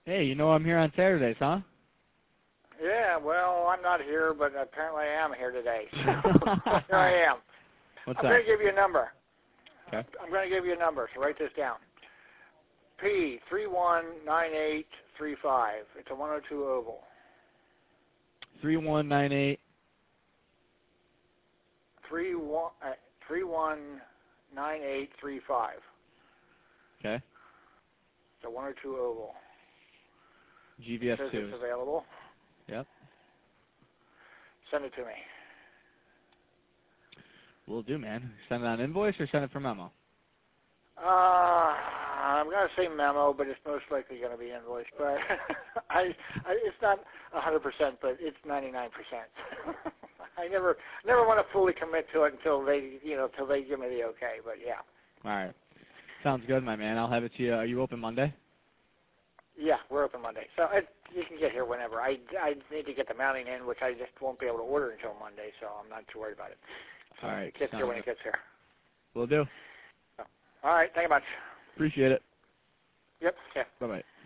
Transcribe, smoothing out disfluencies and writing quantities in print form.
Hey, you know I'm here on Saturdays, huh? Yeah, well, I'm not here, but apparently I am here today. So here I am. What's I'm up? going to give you a number. Okay. I'm going to give you a number, so write this down. P319835. It's a 102 oval. 3198. 319835. Okay. It's a 102 oval. GVS2. Says it's available. Yep. Send it to me. Will do, man. Send it on invoice or send it for memo? I'm going to say memo, but it's most likely going to be invoice. But it's not 100%, but it's 99%. I never want to fully commit to it until they give me the okay. But yeah. All right. Sounds good, my man. I'll have it to you. Are you open Monday? Yeah, we're open Monday, so you can get here whenever. I need to get the mounting in, which I just won't be able to order until Monday, so I'm not too worried about it. So All right. it gets here when it gets here. Will do. So, all right, thank you much. Appreciate it. Yep. Yeah. Bye-bye.